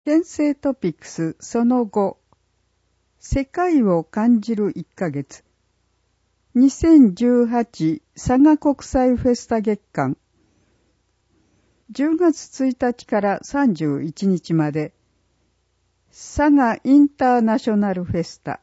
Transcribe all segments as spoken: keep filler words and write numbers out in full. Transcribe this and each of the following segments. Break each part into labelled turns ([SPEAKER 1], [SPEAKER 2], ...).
[SPEAKER 1] 憲政トピックスその後、世界を感じるいっかげつ。にせんじゅうはち佐賀国際フェスタ月間。じゅうがつついたちからさんじゅういちにちまで、佐賀インターナショナルフェスタ。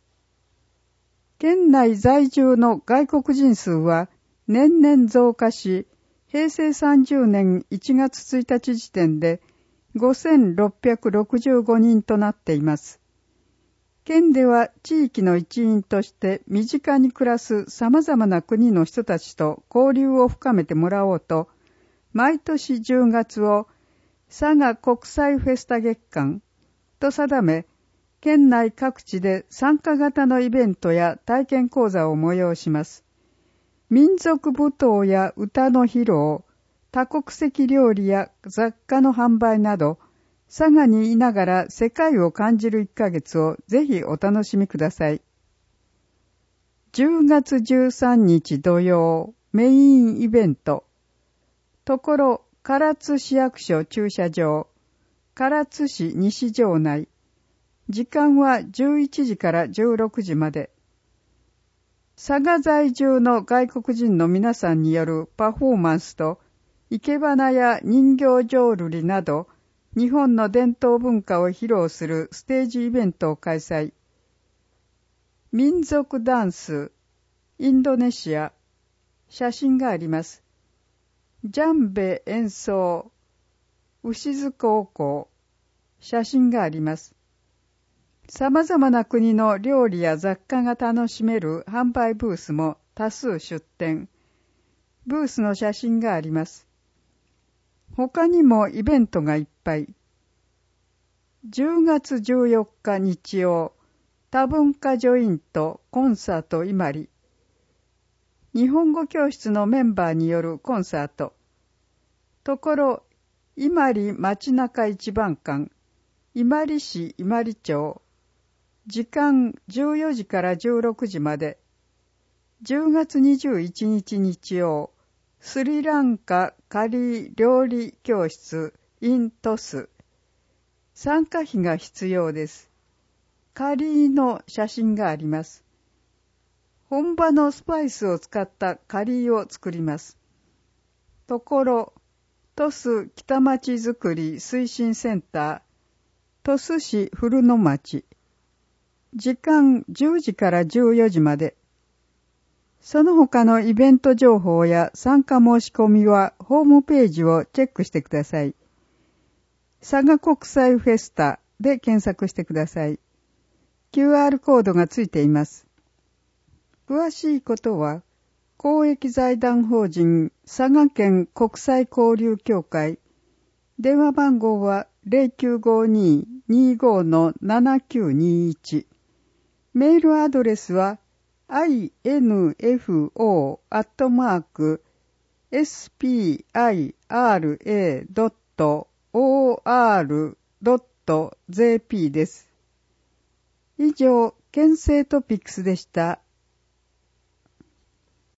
[SPEAKER 1] 県内在住の外国人数は年々増加し、へいせいさんじゅうねんいちがつついたち時点でごせんろっぴゃくろくじゅうごにんとなっています。県では地域の一員として身近に暮らす様々な国の人たちと交流を深めてもらおうと、毎年じゅうがつを佐賀国際フェスタ月間と定め、県内各地で参加型のイベントや体験講座を催します。民族舞踏や歌の披露、多国籍料理や雑貨の販売など、佐賀にいながら世界を感じるいっかげつをぜひお楽しみください。じゅうがつじゅうさんにち土曜、メインイベント。ところ、唐津市役所駐車場、唐津市西城内。時間はじゅういちじからじゅうろくじまで。佐賀在住の外国人の皆さんによるパフォーマンスと、生け花や人形浄瑠璃など、日本の伝統文化を披露するステージイベントを開催。民族ダンス、インドネシア、写真があります。ジャンベ演奏、牛津高校、写真があります。様々な国の料理や雑貨が楽しめる販売ブースも多数出展。ブースの写真があります。他にもイベントがいっぱい。じゅうがつじゅうよっか日曜、多文化ジョイントコンサート伊万里。日本語教室のメンバーによるコンサート。ところ、伊万里街中一番館、伊万里市伊万里町。時間じゅうよじからじゅうろくじまで。じゅうがつにじゅういちにち日曜、スリランカカリー料理教室 in トス。参加費が必要です。カリーの写真があります。本場のスパイスを使ったカリーを作ります。ところ、トス北町づくり推進センター、トス市古野町。時間じゅうじからじゅうよじまで。その他のイベント情報や参加申し込みはホームページをチェックしてください。佐賀国際フェスタで検索してください。キューアール コードがついています。詳しいことは、公益財団法人佐賀県国際交流協会。電話番号は ゼロきゅうごにーにーご のななきゅうにいち。メールアドレスは アイエヌエフオー アットマーク エスピーアイアールエー ドット オーアール ドット ジェーピー です。以上、県政トピックスでした。